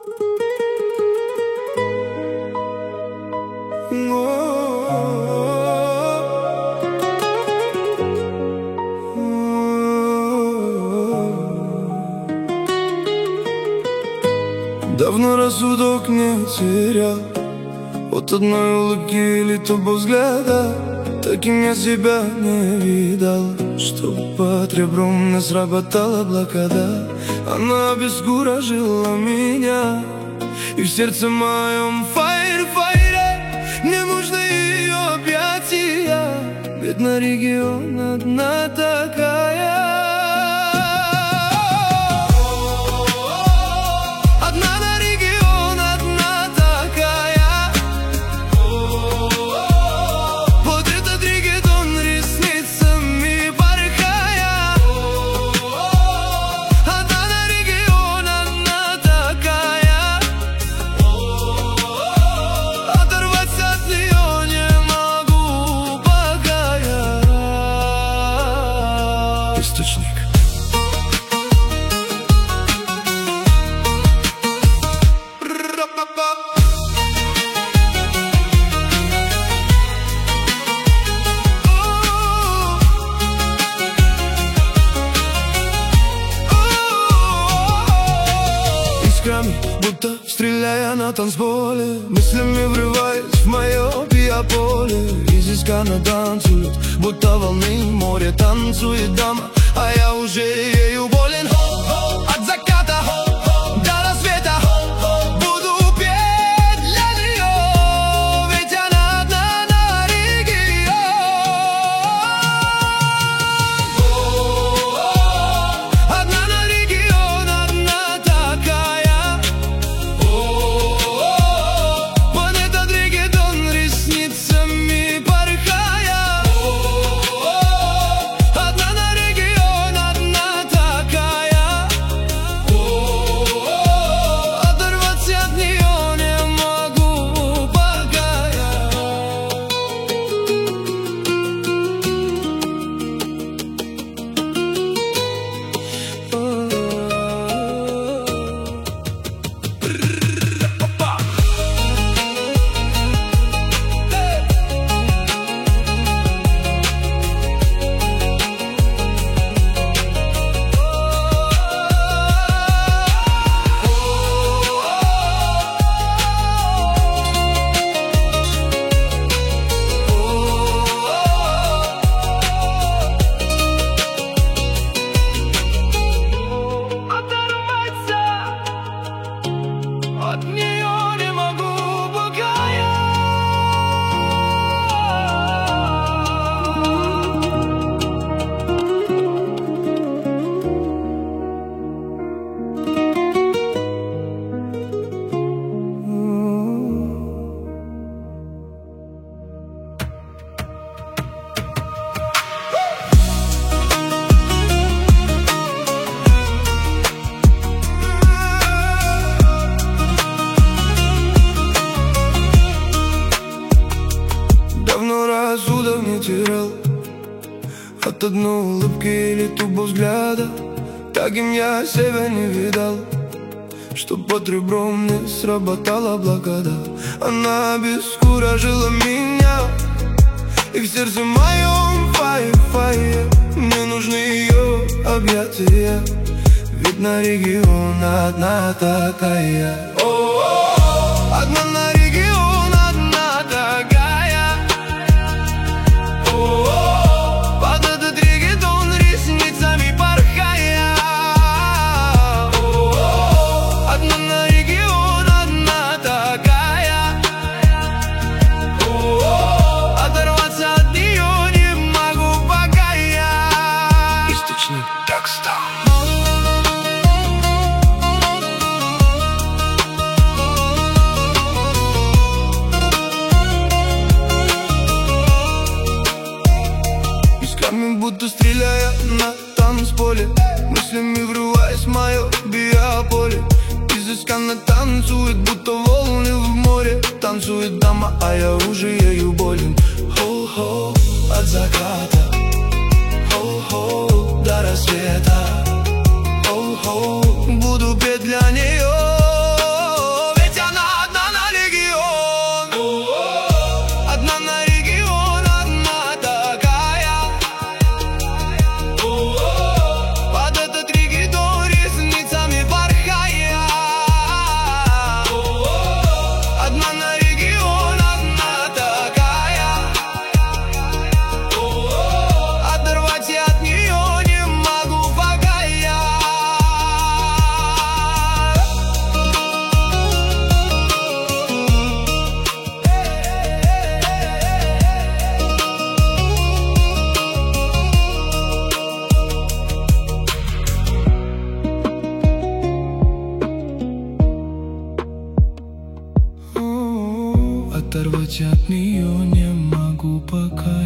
Давно рассудок не терял от одной улыбки или того взгляда. Таким я себя не видал, чтоб под ребром не сработала блокада. Она обескуражила меня, и в сердце моем фаер-фаере мне нужны ее объятия. Ведь на регион одна такая. Источник. Искрами, будто стреляя на танцполе, мыслями врываясь в мое биополе. Изысканно танцует, будто волны море. Танцует дама, а я уже ею болен. От заката до рассвета буду петь для нее, ведь она одна на регион. Одна на регион, одна такая. Под этот регетон ресницами порхая. Одна на регион, одна такая. Оторваться от нее не могу пока я. От нее не могу пока я. Давно рассудок не терял от одной улыбки или тупого взгляда. Таким я себя не видал, чтоб под ребром не сработала блокада. Она обескуражила меня, и в сердце моем фаер-фаер мне нужны ее объятия. Ведь на регион одна такая. Одна на регион, одна такая. Под этот регетон ресницами порхая. Одна на регион, одна такая. Оторваться от нее не могу пока я. Источник текста. Будто стреляя на танцполе, мыслями врываясь в мое биополе. Изысканно танцует, будто волны в море. Танцует дама, а я уже ею болен. Хо-хо, от заката, хо-хо, до рассвета. Хо-хо, буду петь для нее, от нее не могу пока.